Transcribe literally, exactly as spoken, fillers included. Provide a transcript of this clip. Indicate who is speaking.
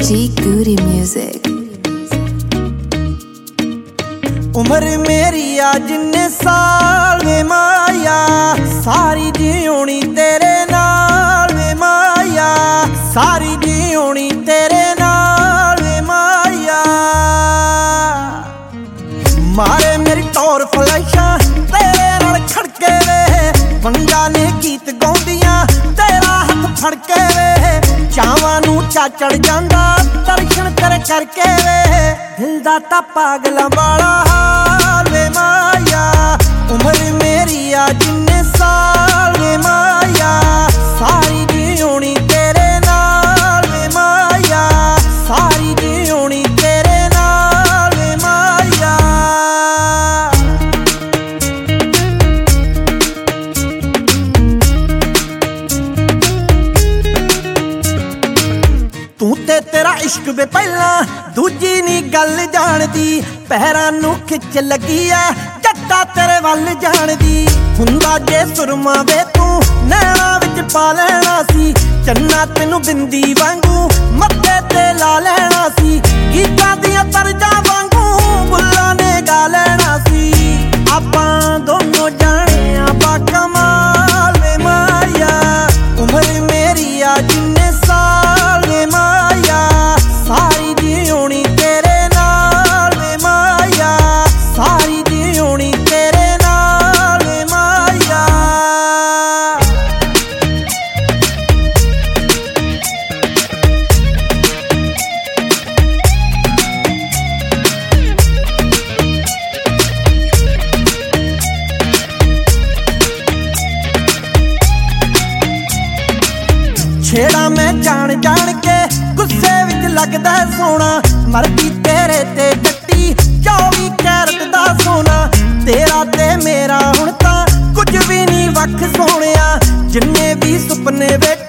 Speaker 1: G Goody Music।
Speaker 2: Umar मेरी आ जिन्ने साल वे माया, सारी जियोनी तेरे नाल वे माया, सारी जियोनी तेरे नाल वे माया। मारे मेरी टोर फलैशा तेरे नाल खड़के वे, वंगा ने गीत गाउंदियां तेरा हथ फड़के वे, चावां नू चा चढ़ जांदा दर्शन तेरे करके वे, दिल दा तां पागलां वाला हाल वे माया। उमर मेरी आ जिन्ने साल वे माया, सारी जियोनी तेरे नाल वे माया, सारी जियोनी तेरे नाल वे माया। तू ते तेरा इश्क वे पहला दूजी नी गल जानदी, पैरां नू खिच लगी ऐ जट्टा तेरे वल जानदी। हुंदा जे सुरमा वे तू नैना विच पा लेना सी, चन्ना तेनू बिंदी वांगू मत्थे ते ला लेना सी, गीतां दियां तरजां वांगू बुल्लां ने गा लेना सी। आपां दोनों जाने आ कमाल वे माया। उमर मेरी आ जिन्ने साल वे माया, सारी जियोनी तेरे नाल वे माया, सारी जियोनी तेरे नाल वे माया। छेड़ा मैं जान जान के गुस्से विच लगदा सोना, मरदी तेरे ते जट्टी चौबी कैरट दा सोना। तेरा ते मेरा हुण तां कुछ भी नहीं वख सोहणिया, जिन्ने भी सुपने वे